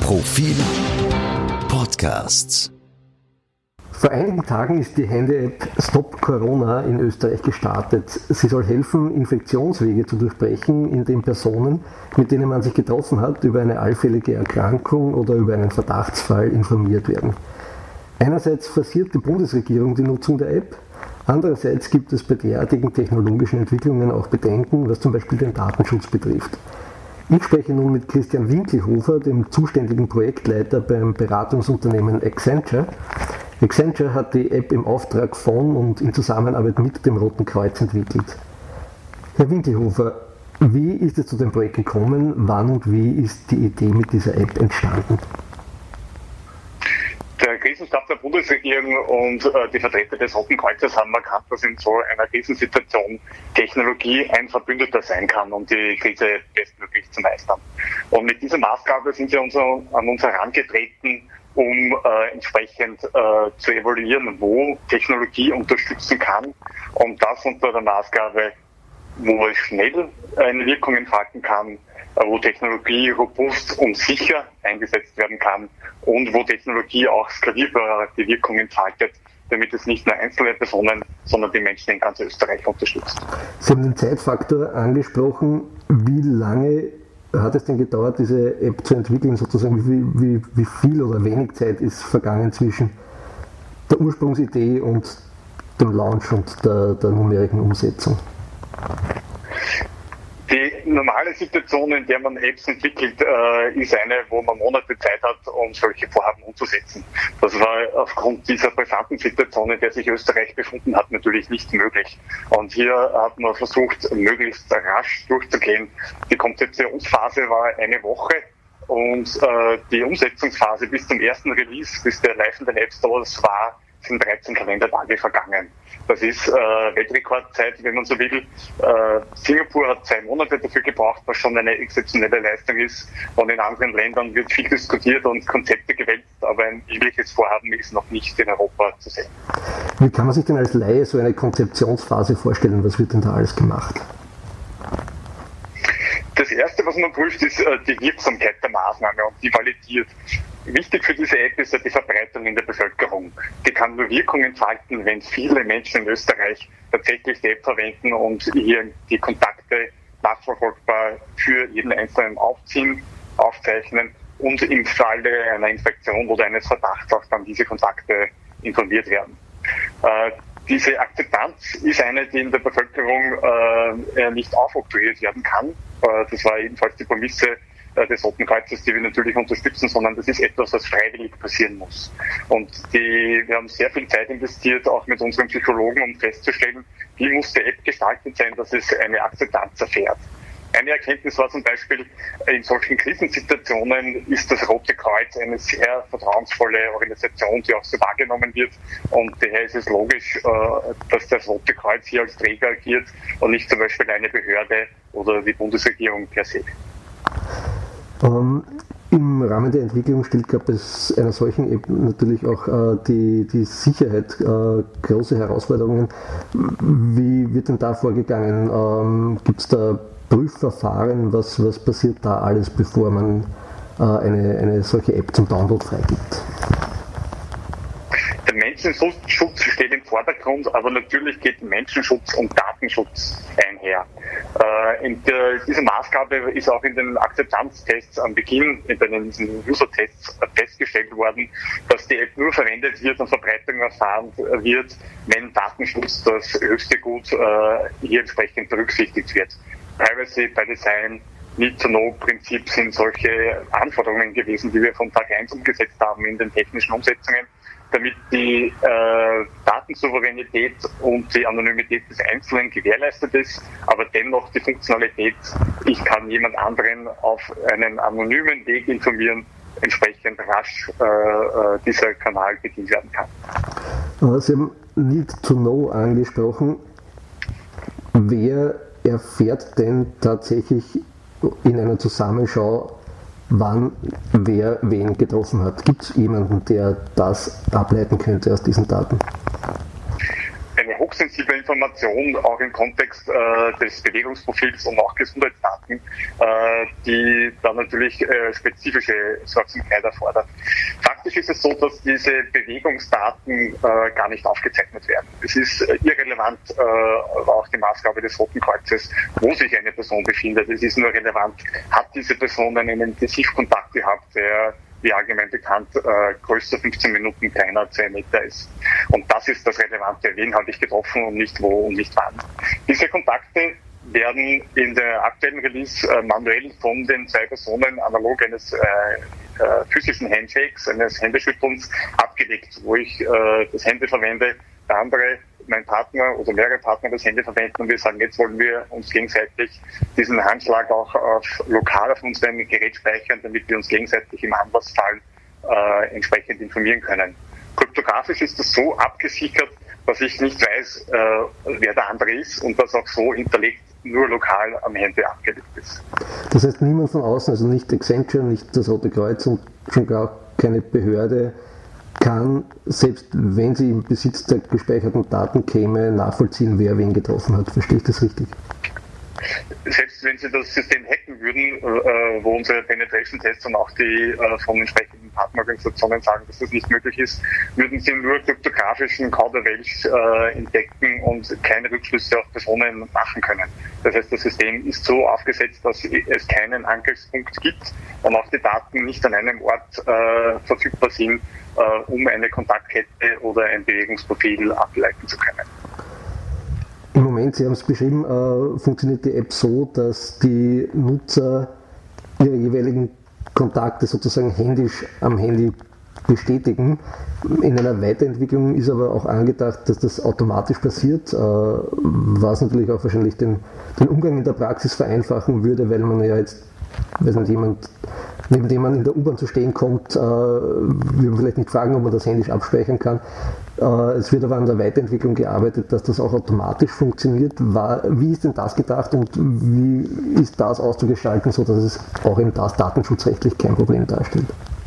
Profil Podcasts. Vor einigen Tagen ist die Handy-App Stop Corona in Österreich gestartet. Sie soll helfen, Infektionswege zu durchbrechen, indem Personen, mit denen man sich getroffen hat, über eine allfällige Erkrankung oder über einen Verdachtsfall informiert werden. Einerseits forciert die Bundesregierung die Nutzung der App, andererseits gibt es bei derartigen technologischen Entwicklungen auch Bedenken, was zum Beispiel den Datenschutz betrifft. Ich spreche nun mit Christian Winkelhofer, dem zuständigen Projektleiter beim Beratungsunternehmen Accenture. Accenture hat die App im Auftrag von und in Zusammenarbeit mit dem Roten Kreuz entwickelt. Herr Winkelhofer, wie ist es zu dem Projekt gekommen? Wann und wie ist die Idee mit dieser App entstanden? Der Krisenstab der Bundesregierung und die Vertreter des Roten Kreuzes haben erkannt, dass in so einer Krisensituation Technologie ein Verbündeter sein kann, um die Krise bestmöglich zu meistern. Und mit dieser Maßgabe sind wir an uns herangetreten, um entsprechend zu evaluieren, wo Technologie unterstützen kann, und das unter der Maßgabe, wo es schnell eine Wirkung entfalten kann, wo Technologie robust und sicher eingesetzt werden kann und wo Technologie auch skalierbar die Wirkung entfaltet, damit es nicht nur einzelne Personen, sondern die Menschen in ganz Österreich unterstützt. Sie haben den Zeitfaktor angesprochen. Wie lange hat es denn gedauert, diese App zu entwickeln? Sozusagen, wie viel oder wenig Zeit ist vergangen zwischen der Ursprungsidee und dem Launch und der numerigen Umsetzung? Die normale Situation, in der man Apps entwickelt, ist eine, wo man Monate Zeit hat, um solche Vorhaben umzusetzen. Das war aufgrund dieser brisanten Situation, in der sich Österreich befunden hat, natürlich nicht möglich. Und hier hat man versucht, möglichst rasch durchzugehen. Die Konzeptionsphase war eine Woche und die Umsetzungsphase bis zum ersten Release, bis der Live in den App Stores war, sind 13 Kalendertage vergangen. Das ist Weltrekordzeit, wenn man so will. Singapur hat 2 Monate dafür gebraucht, was schon eine exzeptionelle Leistung ist. Und in anderen Ländern wird viel diskutiert und Konzepte gewälzt, aber ein ähnliches Vorhaben ist noch nicht in Europa zu sehen. Wie kann man sich denn als Laie so eine Konzeptionsphase vorstellen? Was wird denn da alles gemacht? Das Erste, was man prüft, ist die Wirksamkeit der Maßnahme und die validiert. Wichtig für diese App ist ja die Verbreitung in der Bevölkerung. Die kann nur Wirkung entfalten, wenn viele Menschen in Österreich tatsächlich die App verwenden und hier die Kontakte nachverfolgbar für jeden Einzelnen aufziehen, aufzeichnen und im Falle einer Infektion oder eines Verdachts auch dann diese Kontakte informiert werden. Diese Akzeptanz ist eine, die in der Bevölkerung nicht aufoktroyiert werden kann. Das war jedenfalls die Prämisse des Roten Kreuzes, die wir natürlich unterstützen, sondern das ist etwas, was freiwillig passieren muss. Und wir haben sehr viel Zeit investiert, auch mit unseren Psychologen, um festzustellen, wie muss die App gestaltet sein, dass es eine Akzeptanz erfährt. Eine Erkenntnis war zum Beispiel, in solchen Krisensituationen ist das Rote Kreuz eine sehr vertrauensvolle Organisation, die auch so wahrgenommen wird. Und daher ist es logisch, dass das Rote Kreuz hier als Träger agiert und nicht zum Beispiel eine Behörde oder die Bundesregierung per se. Im Rahmen der Entwicklung stellt, gab es einer solchen App natürlich auch die Sicherheit große Herausforderungen. Wie wird denn da vorgegangen? Gibt es da Prüfverfahren? Was passiert da alles, bevor man eine solche App zum Download freigibt? Der Menschenschutz steht im Vordergrund, aber natürlich geht Menschenschutz und Datenschutz einher. Diese Maßgabe ist auch in den Akzeptanztests am Beginn, in diesen User-Tests festgestellt worden, dass die App nur verwendet wird und Verbreitung erfahren wird, wenn Datenschutz das höchste Gut hier entsprechend berücksichtigt wird. Privacy by Design, Need-to-Know-Prinzip sind solche Anforderungen gewesen, die wir von Tag 1 umgesetzt haben in den technischen Umsetzungen, damit die Datensouveränität und die Anonymität des Einzelnen gewährleistet ist, aber dennoch die Funktionalität, ich kann jemand anderen auf einen anonymen Weg informieren, entsprechend rasch dieser Kanal bedient werden kann. Sie haben Need to Know angesprochen. Wer erfährt denn tatsächlich in einer Zusammenschau, wann wer wen getroffen hat? Gibt es jemanden, der das ableiten könnte aus diesen Daten? Eine hochsensible Information, auch im Kontext des Bewegungsprofils und auch Gesundheitsdaten, die dann natürlich spezifische Sorgsamkeit erfordert. Faktisch ist es so, dass diese Bewegungsdaten gar nicht aufgezeichnet werden. Es ist irrelevant, auch die Maßgabe des Roten Kreuzes, wo sich eine Person befindet. Es ist nur relevant, hat diese Person einen Intensivkontakt gehabt, der, wie allgemein bekannt, größer 15 Minuten, kleiner als 2 Meter ist. Und das ist das Relevante. Wen habe ich getroffen und nicht wo und nicht wann. Diese Kontakte werden in der aktuellen Release manuell von den 2 Personen analog eines physischen Handshakes, eines Händeschüttelns abgelegt, wo ich das Handy verwende, der andere, mein Partner oder mehrere Partner das Handy verwenden und wir sagen, jetzt wollen wir uns gegenseitig diesen Handschlag auch lokal auf unserem Gerät speichern, damit wir uns gegenseitig im Anlassfall entsprechend informieren können. Kryptografisch ist das so abgesichert, dass ich nicht weiß, wer der andere ist und das auch so hinterlegt nur lokal am Handy abgelegt ist. Das heißt, niemand von außen, also nicht Accenture, nicht das Rote Kreuz und schon gar keine Behörde, kann, selbst wenn sie im Besitz der gespeicherten Daten käme, nachvollziehen, wer wen getroffen hat. Verstehe ich das richtig? Selbst wenn sie das System hacken würden, wo unsere Penetration-Tests und auch die von entsprechenden Partnerorganisationen sagen, dass das nicht möglich ist, würden sie nur kryptografischen Kauderwelsch entdecken und keine Rückschlüsse auf Personen machen können. Das heißt, das System ist so aufgesetzt, dass es keinen Angriffspunkt gibt und auch die Daten nicht an einem Ort verfügbar sind, um eine Kontaktkette oder ein Bewegungsprofil ableiten zu können. Im Moment, Sie haben es beschrieben, funktioniert die App so, dass die Nutzer ihre jeweiligen Kontakte sozusagen händisch am Handy bestätigen. In einer Weiterentwicklung ist aber auch angedacht, dass das automatisch passiert, was natürlich auch wahrscheinlich den Umgang in der Praxis vereinfachen würde, weil man ja jetzt, weiß nicht, jemand, neben dem man in der U-Bahn zu stehen kommt, würde man vielleicht nicht fragen, ob man das händisch abspeichern kann. Es wird aber an der Weiterentwicklung gearbeitet, dass das auch automatisch funktioniert. Wie ist denn das gedacht und wie ist das auszugestalten, sodass es auch eben das datenschutzrechtlich kein Problem darstellt?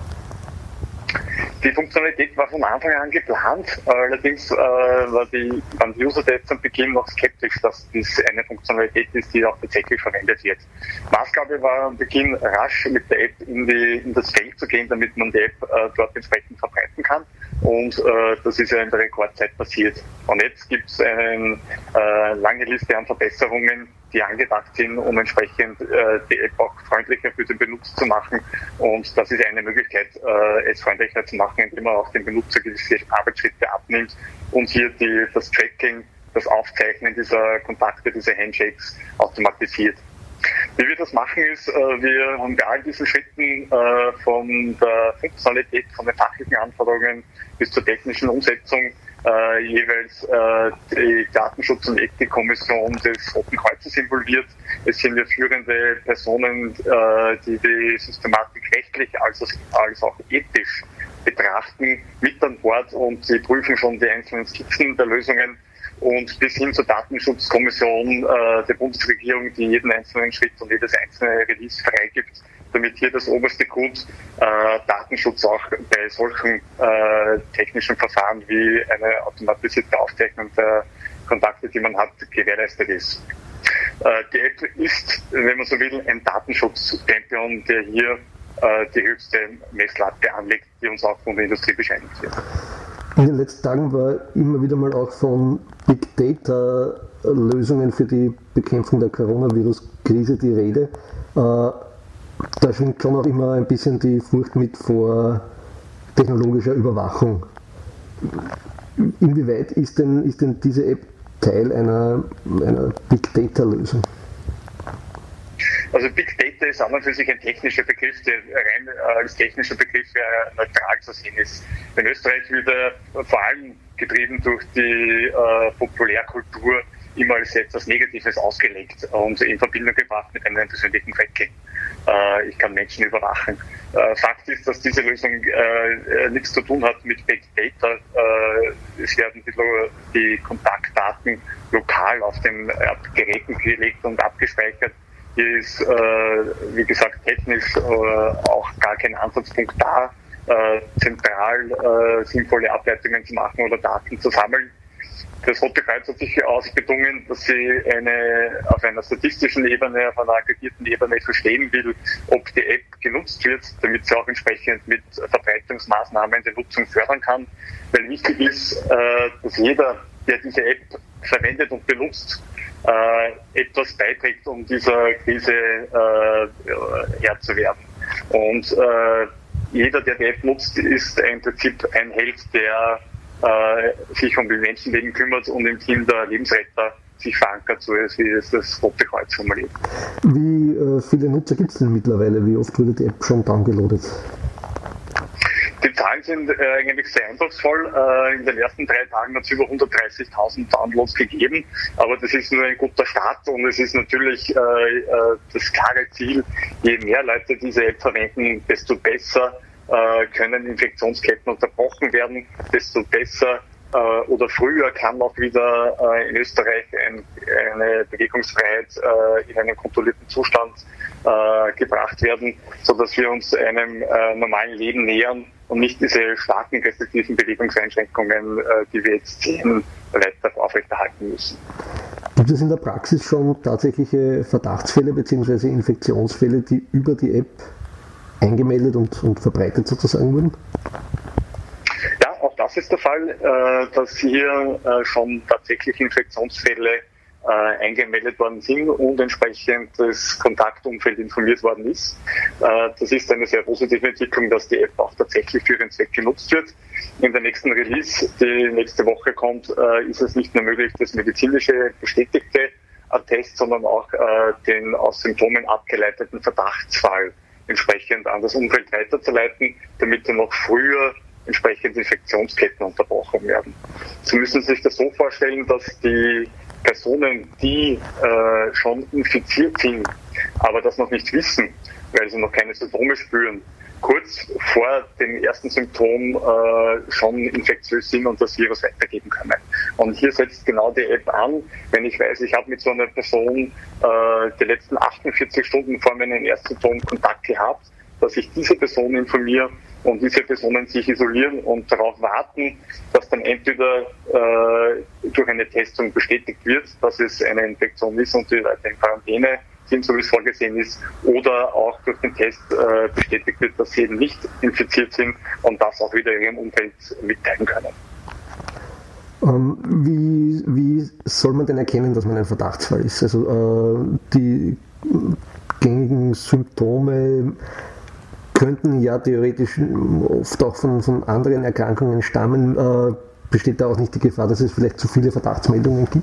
Die Funktionalität war von Anfang an geplant, allerdings waren die User jetzt am Beginn noch skeptisch, dass dies eine Funktionalität ist, die auch tatsächlich verwendet wird. Maßgabe war am Beginn rasch mit der App in das Feld zu gehen, damit man die App dort entsprechend verbreiten kann. Und das ist ja in der Rekordzeit passiert. Und jetzt gibt es eine lange Liste an Verbesserungen, die angedacht sind, um entsprechend die App auch freundlicher für den Benutzer zu machen. Und das ist eine Möglichkeit, es freundlicher zu machen, indem man auch dem Benutzer gewisse Arbeitsschritte abnimmt und hier das Tracking, das Aufzeichnen dieser Kontakte, dieser Handshakes automatisiert. Wie wir das machen ist, wir haben bei all diesen Schritten von der Funktionalität, von den fachlichen Anforderungen bis zur technischen Umsetzung jeweils die Datenschutz- und Ethikkommission des Roten Kreuzes involviert. Es sind ja führende Personen, die die Systematik rechtlich als auch ethisch betrachten, mit an Bord und sie prüfen schon die einzelnen Skizzen der Lösungen und bis hin zur Datenschutzkommission der Bundesregierung, die jeden einzelnen Schritt und jedes einzelne Release freigibt, damit hier das oberste Gut Datenschutz auch bei solchen technischen Verfahren wie eine automatisierte Aufzeichnung der Kontakte, die man hat, gewährleistet ist. Die App ist, wenn man so will, ein Datenschutz-Champion, der hier die höchste Messlatte anlegt, die uns auch von der Industrie bescheinigt wird. In den letzten Tagen war immer wieder mal auch von Big Data Lösungen für die Bekämpfung der Coronavirus-Krise die Rede. Da schwingt schon auch immer ein bisschen die Furcht mit vor technologischer Überwachung. Inwieweit ist denn diese App Teil einer Big Data Lösung? Also Big Data ist an und für sich ein technischer Begriff, der rein als technischer Begriff neutral zu sehen ist. In Österreich wird er vor allem getrieben durch die Populärkultur immer als etwas Negatives ausgelegt und in Verbindung gebracht mit einem persönlichen Tracking. Ich kann Menschen überwachen. Fakt ist, dass diese Lösung nichts zu tun hat mit Big Data. Es werden die Kontaktdaten lokal auf den Geräten gelegt und abgespeichert. Hier ist, wie gesagt, technisch auch gar kein Ansatzpunkt da, zentral sinnvolle Ableitungen zu machen oder Daten zu sammeln. Das Rote Kreuz hat sich ausbedungen, dass sie auf einer statistischen Ebene, auf einer aggregierten Ebene verstehen will, ob die App genutzt wird, damit sie auch entsprechend mit Verbreitungsmaßnahmen die Nutzung fördern kann. Weil wichtig ist, dass jeder, der diese App verwendet und benutzt, etwas beiträgt, um dieser Krise Herr zu werden. Und jeder, der die App nutzt, ist im Prinzip ein Held, der sich um die Menschenleben kümmert und im Team der Lebensretter sich verankert, so wie es das Rote Kreuz formuliert. Wie viele Nutzer gibt es denn mittlerweile? Wie oft wurde die App schon downgeloadet? Die Zahlen sind eigentlich sehr eindrucksvoll. In den ersten 3 Tagen hat es über 130.000 Downloads gegeben, aber das ist nur ein guter Start und es ist natürlich das klare Ziel, je mehr Leute diese App verwenden, desto besser können Infektionsketten unterbrochen werden, desto besser oder früher kann auch wieder in Österreich eine Bewegungsfreiheit in einen kontrollierten Zustand gebracht werden, sodass wir uns einem normalen Leben nähern und nicht diese starken restriktiven Bewegungseinschränkungen, die wir jetzt sehen, weiter aufrechterhalten müssen. Gibt es in der Praxis schon tatsächliche Verdachtsfälle bzw. Infektionsfälle, die über die App eingemeldet und verbreitet sozusagen wurden? Ja, auch das ist der Fall, dass hier schon tatsächlich Infektionsfälle eingemeldet worden sind und entsprechend das Kontaktumfeld informiert worden ist. Das ist eine sehr positive Entwicklung, dass die App auch tatsächlich für ihren Zweck genutzt wird. In der nächsten Release, die nächste Woche kommt, ist es nicht nur möglich, das medizinische bestätigte Attest, sondern auch den aus Symptomen abgeleiteten Verdachtsfall entsprechend an das Umfeld weiterzuleiten, damit dann noch früher entsprechend Infektionsketten unterbrochen werden. Sie müssen sich das so vorstellen, dass die Personen, die schon infiziert sind, aber das noch nicht wissen, weil sie noch keine Symptome spüren, kurz vor dem ersten Symptom schon infektiös sind und das Virus weitergeben können. Und hier setzt genau die App an. Wenn ich weiß, ich habe mit so einer Person die letzten 48 Stunden vor meinem ersten Symptom Kontakt gehabt, dass ich diese Person informiere und diese Personen sich isolieren und darauf warten, dass dann entweder durch eine Testung bestätigt wird, dass es eine Infektion ist und die Leute in Quarantäne sind, so wie es vorgesehen ist, oder auch durch den Test bestätigt wird, dass sie eben nicht infiziert sind und das auch wieder ihrem Umfeld mitteilen können. Wie soll man denn erkennen, dass man ein Verdachtsfall ist? Also die gängigen Symptome könnten ja theoretisch oft auch von anderen Erkrankungen stammen. Besteht da auch nicht die Gefahr, dass es vielleicht zu viele Verdachtsmeldungen gibt?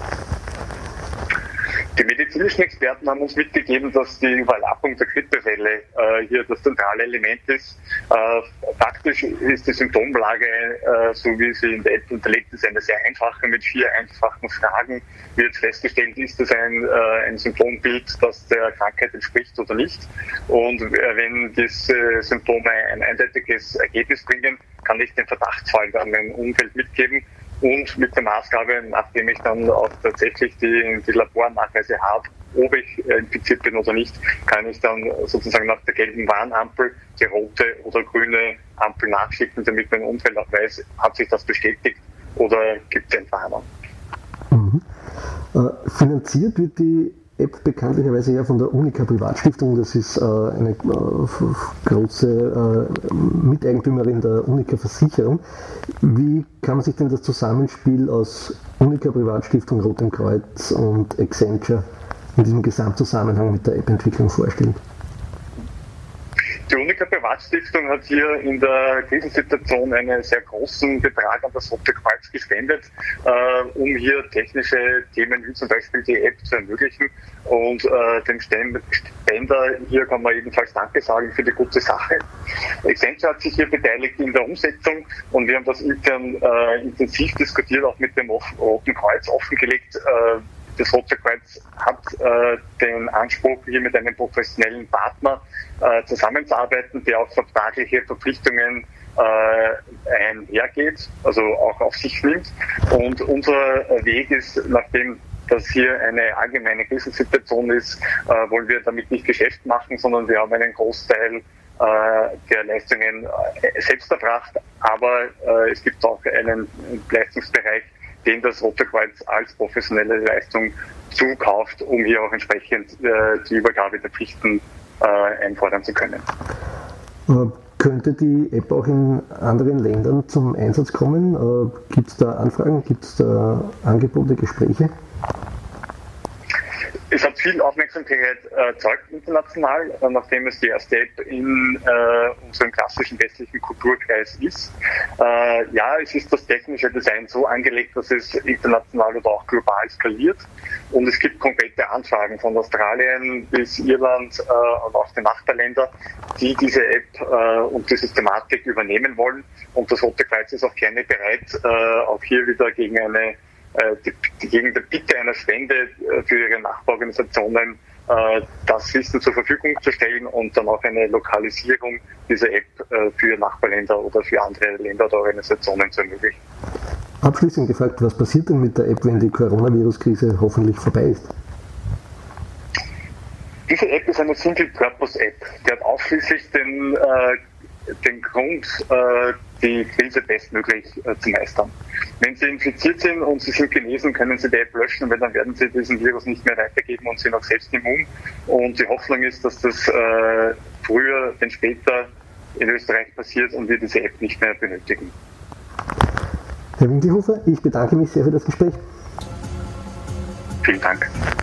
Die medizinischen Experten haben uns mitgegeben, dass die Überlappung der Grippewelle hier das zentrale Element ist. Faktisch ist die Symptomlage, so wie sie in der App unterlegt ist, eine sehr einfache mit 4 einfachen Fragen. Wird festgestellt, ist das ein Symptombild, das der Krankheit entspricht oder nicht. Und wenn diese Symptome ein eindeutiges Ergebnis bringen, kann ich den Verdachtsfall an mein Umfeld mitgeben. Und mit der Maßgabe, nachdem ich dann auch tatsächlich die Labornachweise habe, ob ich infiziert bin oder nicht, kann ich dann sozusagen nach der gelben Warnampel die rote oder grüne Ampel nachschicken, damit mein Umfeld auch weiß, hat sich das bestätigt oder gibt es Entwarnung. Mhm. Finanziert wird die App bekanntlicherweise ja von der Unica Privatstiftung. Das ist eine große Miteigentümerin der Unica Versicherung. Wie kann man sich denn das Zusammenspiel aus Unica Privatstiftung, Rotem Kreuz und Accenture in diesem Gesamtzusammenhang mit der App-Entwicklung vorstellen? Die Unica Privatstiftung hat hier in der Krisensituation einen sehr großen Betrag an das Rote Kreuz gespendet, um hier technische Themen wie zum Beispiel die App zu ermöglichen. Und dem Spender hier kann man jedenfalls Danke sagen für die gute Sache. Accenture hat sich hier beteiligt in der Umsetzung und wir haben das intern intensiv diskutiert, auch mit dem Roten Kreuz offengelegt. Das Rote Kreuz hat den Anspruch, hier mit einem professionellen Partner zusammenzuarbeiten, der auch vertragliche Verpflichtungen einhergeht, also auch auf sich nimmt. Und unser Weg ist, nachdem das hier eine allgemeine Krisensituation ist, wollen wir damit nicht Geschäft machen, sondern wir haben einen Großteil der Leistungen selbst erbracht, aber es gibt auch einen Leistungsbereich, den das Rote Kreuz als professionelle Leistung zukauft, um hier auch entsprechend die Übergabe der Pflichten einfordern zu können. Könnte die App auch in anderen Ländern zum Einsatz kommen? Gibt es da Anfragen, gibt es da Angebote, Gespräche? Es hat viel Aufmerksamkeit erzeugt international, nachdem es die erste App in unserem klassischen westlichen Kulturkreis ist. Ja, es ist das technische Design so angelegt, dass es international oder auch global skaliert. Und es gibt konkrete Anfragen von Australien bis Irland und auch den Nachbarländern, die diese App und die Systematik übernehmen wollen. Und das Rote Kreuz ist auch gerne bereit, auch hier wieder gegen gegen die Bitte einer Spende für ihre Nachbarorganisationen das Wissen zur Verfügung zu stellen und dann auch eine Lokalisierung dieser App für Nachbarländer oder für andere Länder oder Organisationen zu ermöglichen. Abschließend gefragt, was passiert denn mit der App, wenn die Coronavirus-Krise hoffentlich vorbei ist? Diese App ist eine Single-Purpose-App. Die hat ausschließlich den Grund, die Krise bestmöglich zu meistern. Wenn Sie infiziert sind und Sie sind genesen, können Sie die App löschen, weil dann werden Sie diesen Virus nicht mehr weitergeben und sind auch selbst immun. Und die Hoffnung ist, dass das früher denn später in Österreich passiert und wir diese App nicht mehr benötigen. Herr Winkelhofer, ich bedanke mich sehr für das Gespräch. Vielen Dank.